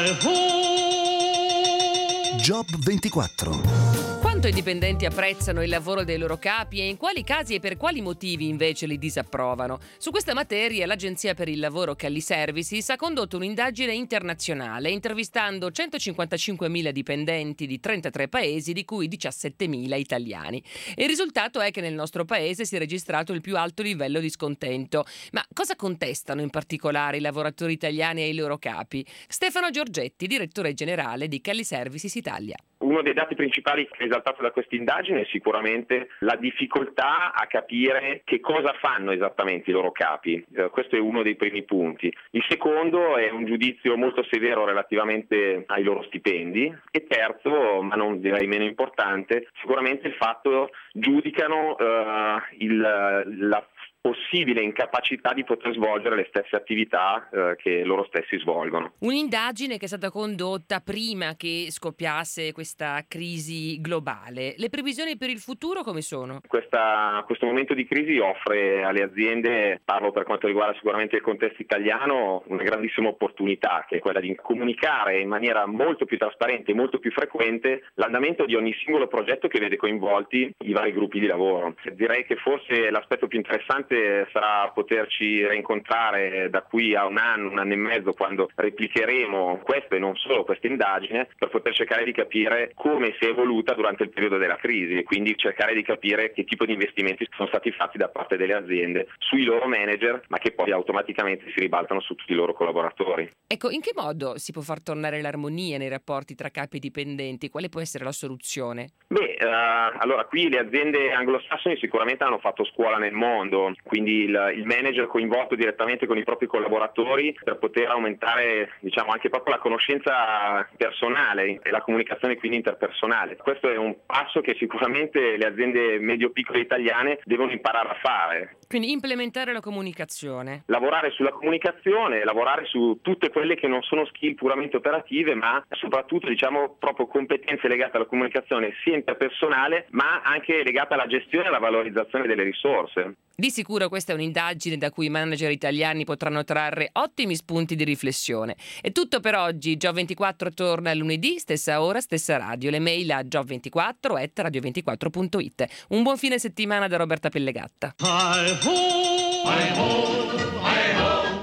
Job 24. Quanto i dipendenti apprezzano il lavoro dei loro capi e in quali casi e per quali motivi invece li disapprovano? Su questa materia l'Agenzia per il Lavoro Kelly Services ha condotto un'indagine internazionale intervistando 155.000 dipendenti di 33 paesi, di cui 17.000 italiani. E il risultato è che nel nostro paese si è registrato il più alto livello di scontento. Ma cosa contestano in particolare i lavoratori italiani ai loro capi? Stefano Giorgetti, direttore generale di Kelly Services Italia. Uno dei dati principali esaltato da questa indagine è sicuramente la difficoltà a capire che cosa fanno esattamente i loro capi. Questo è uno dei primi punti. Il secondo è un giudizio molto severo relativamente ai loro stipendi. E terzo, ma non direi meno importante, sicuramente il fatto giudicano la possibile incapacità di poter svolgere le stesse attività che loro stessi svolgono. Un'indagine che è stata condotta prima che scoppiasse questa crisi globale. Le previsioni per il futuro come sono? Questo momento di crisi offre alle aziende, parlo per quanto riguarda sicuramente il contesto italiano, una grandissima opportunità, che è quella di comunicare in maniera molto più trasparente e molto più frequente l'andamento di ogni singolo progetto che vede coinvolti i vari gruppi di lavoro. Direi che forse l'aspetto più interessante sarà poterci rincontrare da qui a un anno e mezzo, quando replicheremo questo e non solo questa indagine, per poter cercare di capire come si è evoluta durante il periodo della crisi e quindi cercare di capire che tipo di investimenti sono stati fatti da parte delle aziende sui loro manager, ma che poi automaticamente si ribaltano su tutti i loro collaboratori. Ecco, in che modo si può far tornare l'armonia nei rapporti tra capi e dipendenti? Quale può essere la soluzione? Allora qui le aziende anglosassoni sicuramente hanno fatto scuola nel mondo, quindi il manager coinvolto direttamente con i propri collaboratori per poter aumentare, anche proprio la conoscenza personale e la comunicazione quindi interpersonale. Questo è un passo che sicuramente le aziende medio-piccole italiane devono imparare a fare. Quindi implementare la comunicazione. Lavorare sulla comunicazione, lavorare su tutte quelle che non sono skill puramente operative, ma soprattutto proprio competenze legate alla comunicazione sia interpersonale, ma anche legate alla gestione e alla valorizzazione delle risorse. Di sicuro questa è un'indagine da cui i manager italiani potranno trarre ottimi spunti di riflessione. È tutto per oggi. Job24 torna lunedì, stessa ora, stessa radio. Le mail a job24@radio24.it. Un buon fine settimana da Roberta Pellegatta. Hi ho, hi ho, hi ho.